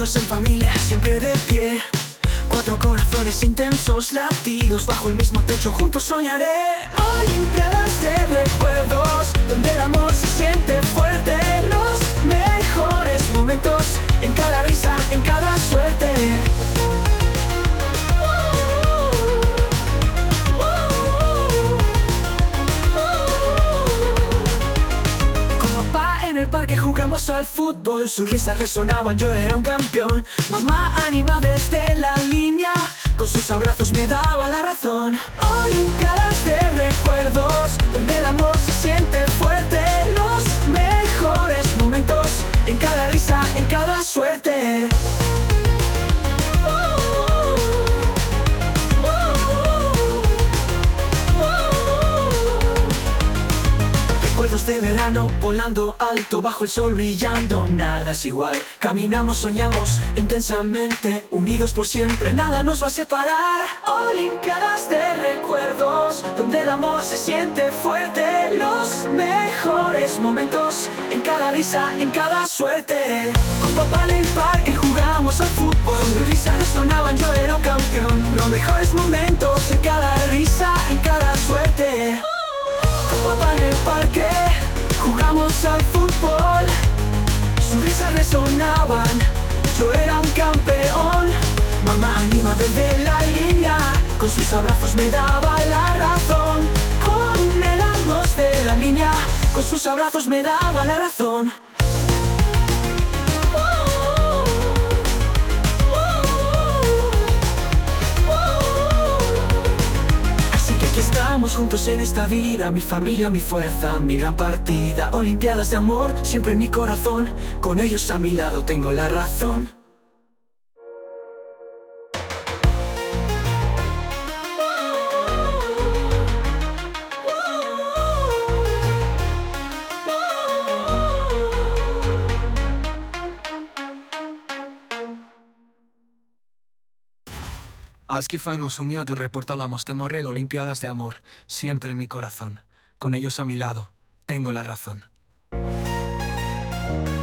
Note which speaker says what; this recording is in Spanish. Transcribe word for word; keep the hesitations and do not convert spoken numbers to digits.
Speaker 1: Unidos en familia, siempre de pie. Cuatro corazones intensos, latidos bajo el mismo techo, juntos soñaré. Olimpiadas de recuerdos, donde el amor se siente fuerte. Los mejores momentos, en cada risa, en cada suerte. En el parque jugamos al fútbol, sus risas resonaban, yo era un campeón. Mamá anima desde la línea, con sus abrazos me daba la razón. Olimpiadas de recuerdos, donde el amor se siente fuerte. Los mejores momentos, en cada risa, en cada suerte. Recuerdos de verano, volando alto, bajo el sol brillando. Nada es igual, caminamos, soñamos intensamente, unidos por siempre, nada nos va a separar. Olimpiadas de recuerdos, donde el amor se siente fuerte. Los mejores momentos, en cada risa, en cada suerte. Con papá en el parque jugamos al fútbol, sus risas resonaban, yo era un campeón. Los mejores momentos, en cada risa, en cada suerte. Papá en el parque, jugamos al fútbol, sus risas resonaban, yo era un campeón. Mamá anima desde la línea, con sus abrazos me daba la razón. Con el amor de la niña, con sus abrazos me daba la razón. Aquí estamos juntos en esta vida, mi familia, mi fuerza, mi gran partida. Olimpiadas de amor, siempre en mi corazón, con ellos a mi lado tengo la razón. Aski fanno sognato reportamos de Morel, Olimpiadas de amor, siempre en mi corazón. Con ellos a mi lado, tengo la razón.